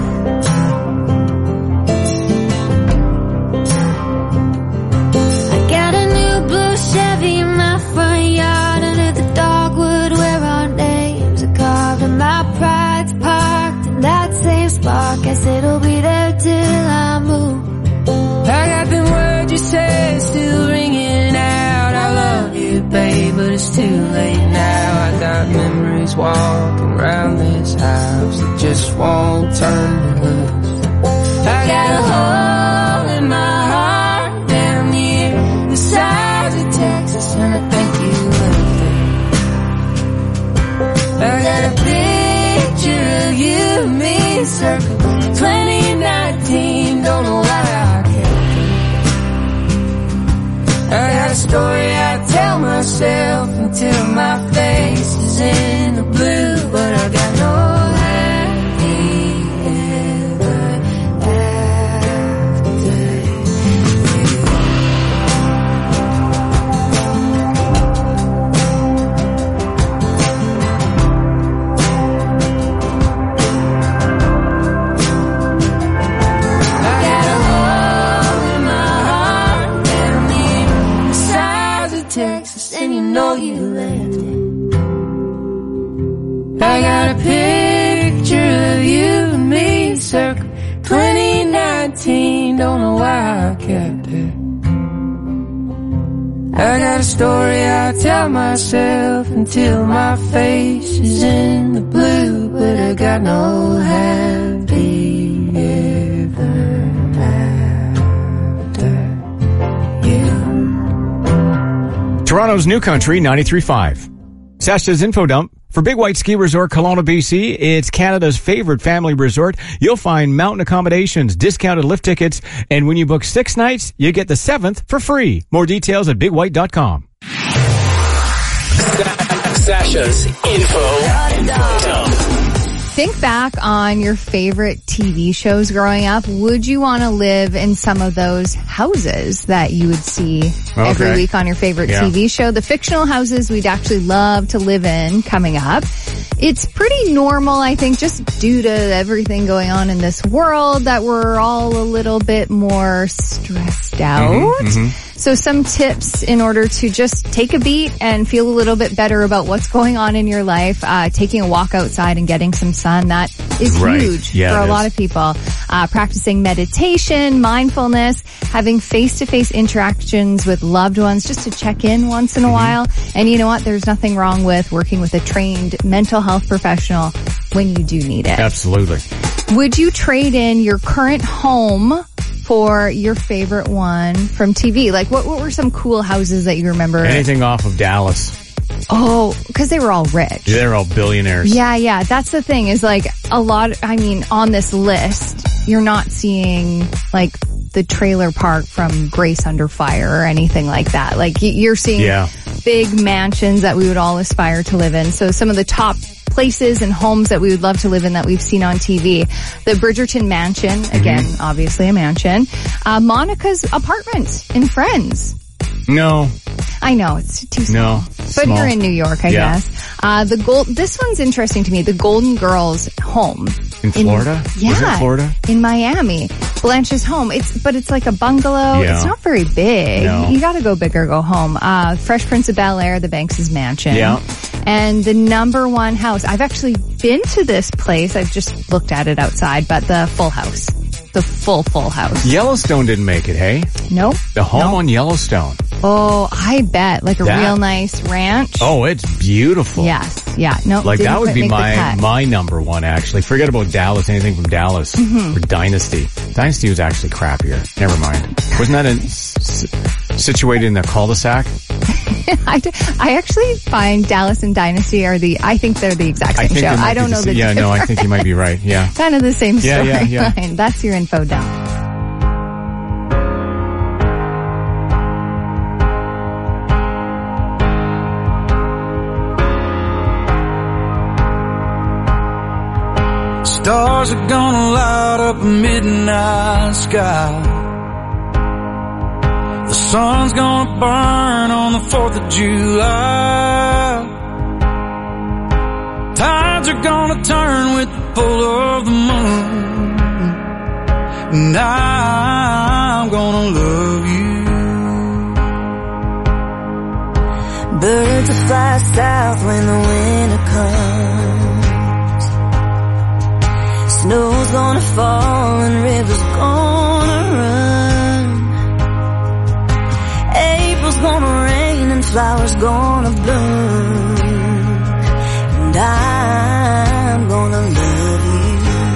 I got a new blue Chevy in my front yard, under the dogwood where our names are carved, and my pride's parked in that same spot. Guess it'll be there till I move. I got them words you said still ringing out. I love you, babe, but it's too late now. I got memories walking around this house that just won't turn me loose. I got a hole in my heart down near the size of Texas, and I think you left it. I got a picture of you and me, circa 2019, don't know why I kept it. I got a story I tell myself until my face is in the blue, but I got no happy ever after you. I got a hole in my heart down near the size of Texas, and you know you left it. I got a picture of you and me, circa 2019, don't know why I kept it. I got a story I tell myself until my face is in the blue, but I got no happy ever after you. Toronto's New Country 93.5. Sashta's Info Dump. For Big White Ski Resort Kelowna, BC, it's Canada's favorite family resort. You'll find mountain accommodations, discounted lift tickets, and when you book 6 nights, you get the 7th for free. More details at bigwhite.com. Sasha's Info Dump. Think back on your favorite TV shows growing up. Would you want to live in some of those houses that you would see every week on your favorite TV show? The fictional houses we'd actually love to live in coming up. It's pretty normal, I think, just due to everything going on in this world, that we're all a little bit more stressed out. So some tips in order to just take a beat and feel a little bit better about what's going on in your life. Taking a walk outside and getting some sun, that is huge for a lot of people. Practicing meditation, mindfulness, having face-to-face interactions with loved ones just to check in once in a while. And you know what? There's nothing wrong with working with a trained mental health professional when you do need it. Absolutely. Would you trade in your current home for your favorite one from TV? Like, what were some cool houses that you remember? Anything off of Dallas. Oh, because they were all rich. They're all billionaires. Yeah. That's the thing, is like a lot, on this list, you're not seeing like the trailer park from Grace Under Fire or anything like that. Like you're seeing big mansions that we would all aspire to live in. So some of the top places and homes that we would love to live in that we've seen on TV. The Bridgerton Mansion, again, obviously a mansion. Monica's apartment in Friends. No. I know, it's too small. No. But you're in New York, I guess. This one's interesting to me. The Golden Girls home. In Florida? Yeah. Was it Florida? In Miami. Blanche's home. It's like a bungalow. Yeah. It's not very big. No. You gotta go big or go home. Fresh Prince of Bel-Air, the Banks' mansion. Yeah. And the number one house. I've actually been to this place. I've just looked at it outside, but the Full House. the full house. Yellowstone didn't make it, hey? Nope. The home on Yellowstone. Oh, I bet. Like a real nice ranch. Oh, it's beautiful. Yes. Yeah. No. Like that would be make the cut. my number one, actually. Forget about Dallas, anything from Dallas. Or Dynasty. Dynasty was actually crappier. Never mind. Wasn't that situated in the cul-de-sac? I actually find Dallas and Dynasty I think they're the exact same show. I don't know the difference. Yeah, no, I think you might be right. Yeah. Kind of the same storyline. Yeah. That's your info dump. Stars are gonna light up a midnight sky. The sun's gonna burn on the 4th of July. Tides are gonna turn with the pull of the moon. And I'm gonna love you. Birds will fly south when the winter comes. Snow's gonna fall and rivers gonna run. April's gonna rain and flowers gonna bloom. And I'm gonna love you.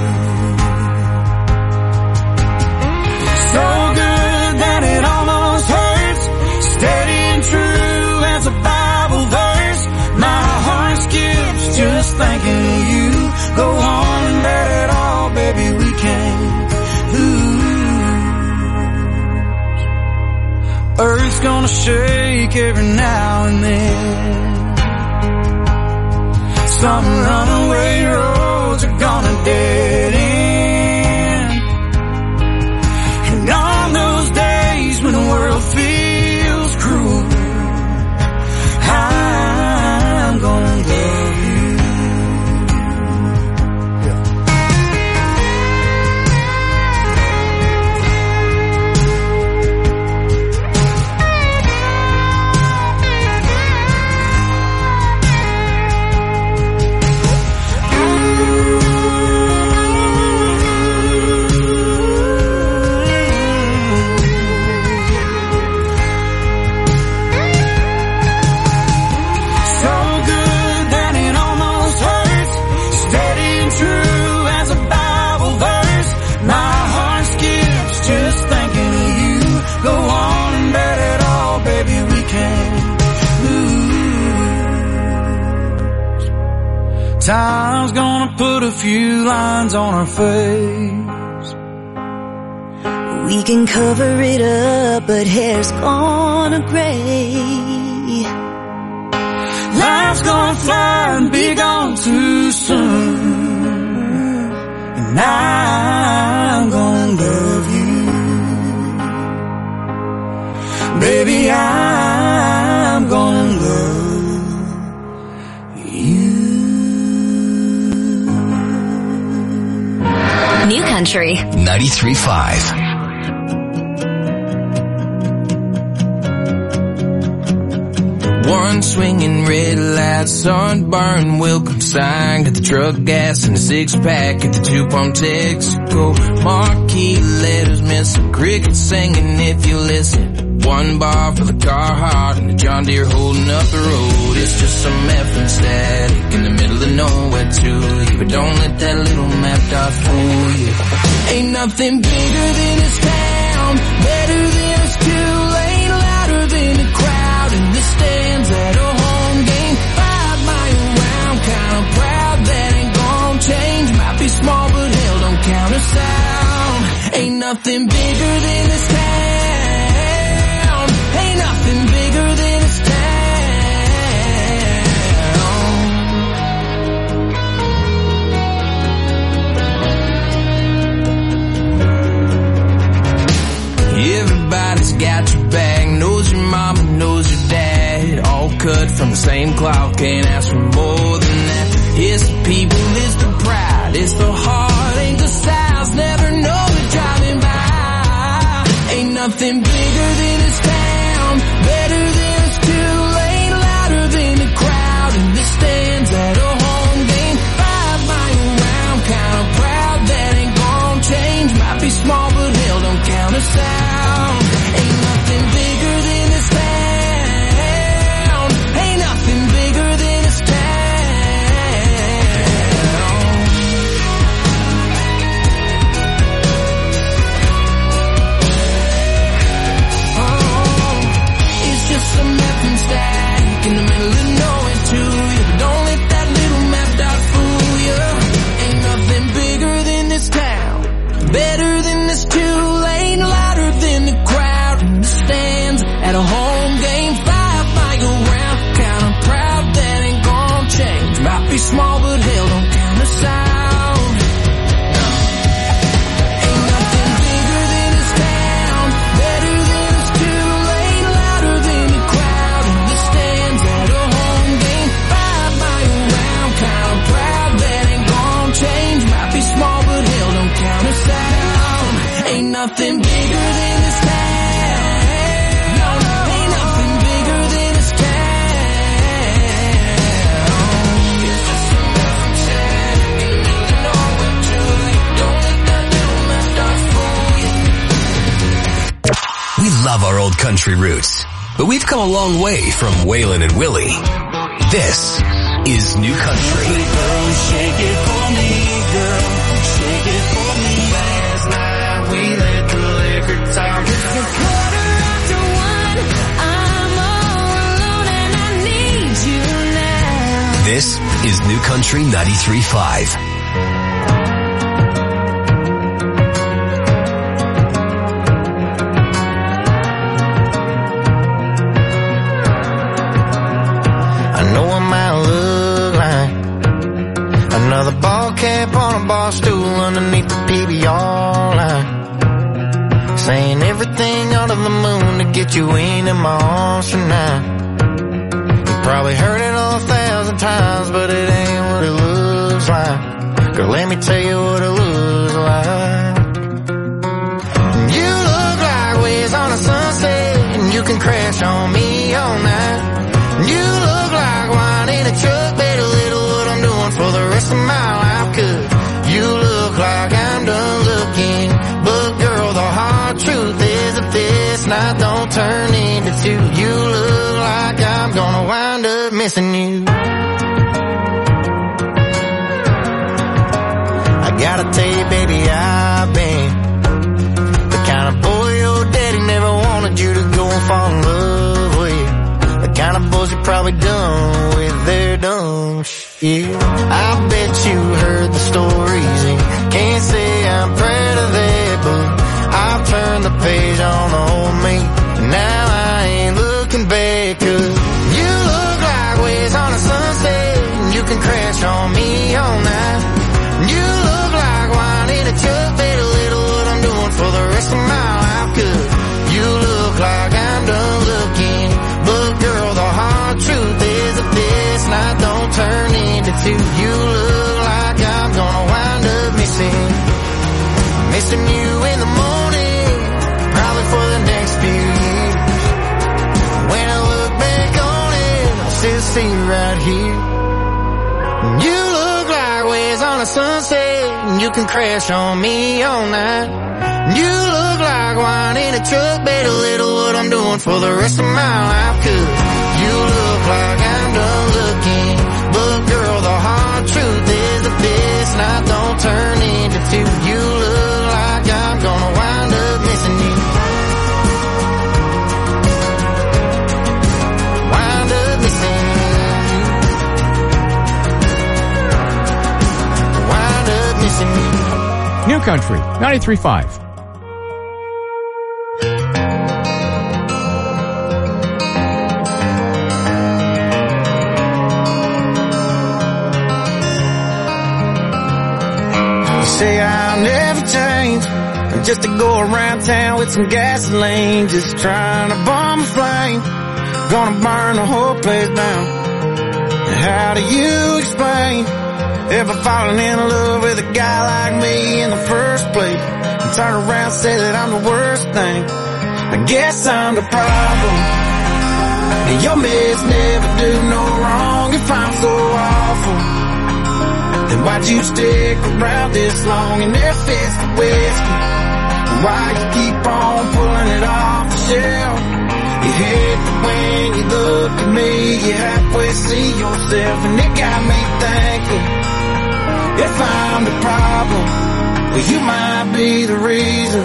So good that it almost hurts. Steady and true as a Bible verse. My heart skips just thinking of you. Go on and let it all, baby, we can't lose. Earth's gonna shake every now and then. Some runaway roads are gonna dead end. And on those days when the world feels cruel, I'm gonna love you. Time's gonna put a few lines on our face. We can cover it up, but hair's gonna gray. Life's gonna fly and be gone too soon. And I'm gonna love you. Baby, I'm gonna love you. New Country 93.5. One swinging red light, sunburn, welcome sign. Got the truck gas and the 6-pack at the 2-pump Texaco. Marquee letters, missing crickets singing if you listen. One bar for the Carhartt and the John Deere holding up the road. It's just some effing static in the middle of nowhere to you. But don't let that little map dot fool you. Ain't nothing bigger than this town, better than it's too late, louder than a crowd in the stands at a home game. 5 mile round, kinda proud that ain't gonna change. Might be small but hell don't count us out. Ain't nothing bigger than this town. Ain't nothing bigger than this town. Everybody's got your back, knows your mama, knows your dad. All cut from the same cloth, can't ask for more than that. It's the people, it's the pride, it's the heart, ain't the size, never know it driving by. Ain't nothing bigger than this town, better than it's too late, louder than the crowd in the stands at a home game. 5 mile round, kinda proud that ain't gonna change. Might be small sound. Ain't nothing bigger than this town. Ain't nothing bigger than this town. It's just some nothing static in the middle of nowhere to you. Don't let that little map dot fool you. Ain't nothing bigger than this town. Better than this two-lane, louder than the crowd in the stands at a home game, 5 mile round. Kinda proud that ain't gonna change. Might be small, but hell, don't count us out. Ain't nothing bigger than this town. Better than this two-lane, louder than the crowd in the stands at a home game, 5 mile round. Kinda proud that ain't gonna change. Might be small, but hell, don't count us out. Ain't nothing bigger than this town. No, ain't nothing bigger than this town. It's just a nothing sad. Ain't nothing nowhere to you. Don't let that little map dot fool you. We love our old country roots, but we've come a long way from Waylon and Willie. This is New Country. Girl, shake it for me, girl. Shake it for me. Last night we let the liquor talk. It's 1:15. I'm all alone and I need you now. This is New Country 93.5. I know I might look like another ball cap on a bar stool underneath the PBR line, saying everything under the moon to get you in my arms tonight. You probably heard it 1,000 times, but it ain't what it looks like. Girl, let me tell you what it looks like. You look like waves on a sunset, and you can crash on me all night. You look like wine in a truck, better little what I'm doing for the rest of my life. 'Cause you look like I'm done looking, but girl, the hard truth is if this night don't turn into two, you look like I'm gonna wind up missing you. I gotta tell you, baby, I've been the kind of boy your daddy never wanted you to go and fall in love with. The kind of boys you probably done with their dumb shit. I bet you heard the stories and can't say I'm proud of that, but I've turned the page on the old me. Now I ain't looking back, 'cause you look like waves on a sunset, and you can crash on me all night. You look like wine in a truck, better little what I'm doing for the rest of my life. 'Cause you look like I'm done looking, but girl, the hard truth is if this night don't turn into two, you look like I'm gonna wind up missing you in the morning, probably for the next few years. When I look back on it, I'll still see you right here. You look like waves on a sunset, and you can crash on me all night. You look like wine in a truck, better little what I'm doing for the rest of my life. 'Cause you look like I'm done looking, but girl, the hard truth is if this night don't turn into two, you look like I'm gonna wind up missing you. Wind up missing you. Wind up missing you. New Country 93.5. Say I'll never change, just to go around town with some gasoline, just trying to bomb a flame, gonna burn the whole place down. How do you explain ever falling in love with a guy like me in the first place, and turn around and say that I'm the worst thing? I guess I'm the problem, and your meds never do no wrong. If I'm so awful, then why'd you stick around this long? And if it's the whiskey, Why you keep on pulling it off the shelf? You hate that when you look at me, you halfway see yourself, and it got me thinking, if I'm the problem, well, you might be the reason.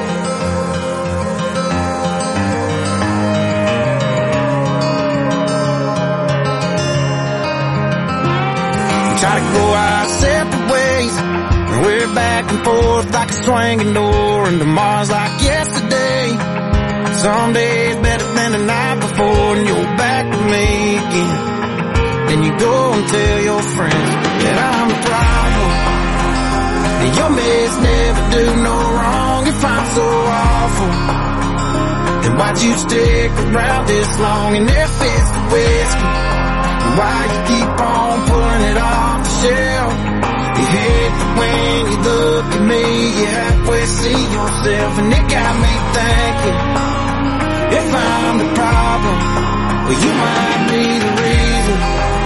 We try to go our separate ways, and we're back and forth like a swinging door, and tomorrow's like yesterday. Some days better than the night before, and you're back with me again. Then you go and tell your friends that I'm the problem. And your mess never do no wrong if I'm so awful. Then why'd you stick around this long? And if it's the whiskey, why you keep on pulling it off the shelf? You hate that when you look at me, you halfway see yourself, and it got me thinking, if I'm the problem, well, you might be the reason.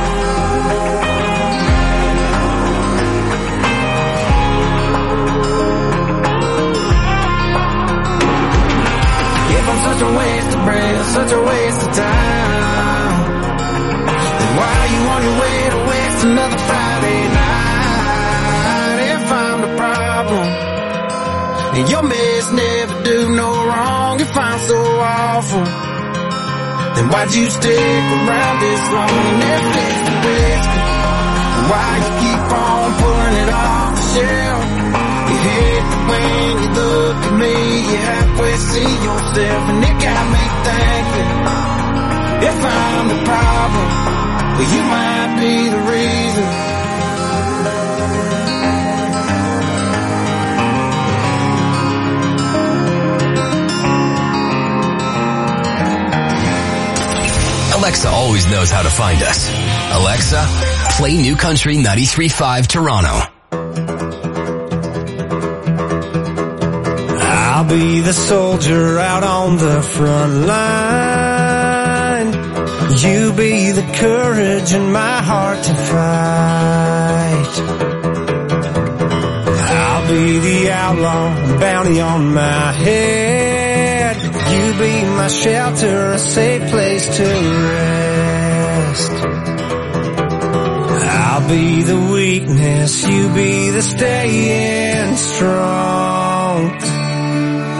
If I'm such a waste of breath, such a waste of time, then why are you on your way to waste another Friday night? If I'm the problem, and your mess never do no wrong, if I'm so awful, then why'd you stick around this long? And if it's the whiskey, why you keep on pulling it off the shelf? You hate that when you look at me, you halfway see yourself, and it got me thinking, if I'm the problem, well, you might be the reason. Alexa always knows how to find us. Alexa, play New Country 93.5 Toronto. I'll be the soldier out on the front line. You be the courage in my heart to fight. I'll be the outlaw, bounty on my head. You be my shelter, a safe place to rest. I'll be the weakness, you be the staying strong.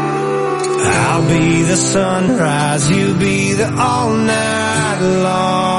I'll be the sunrise, you be the all night long.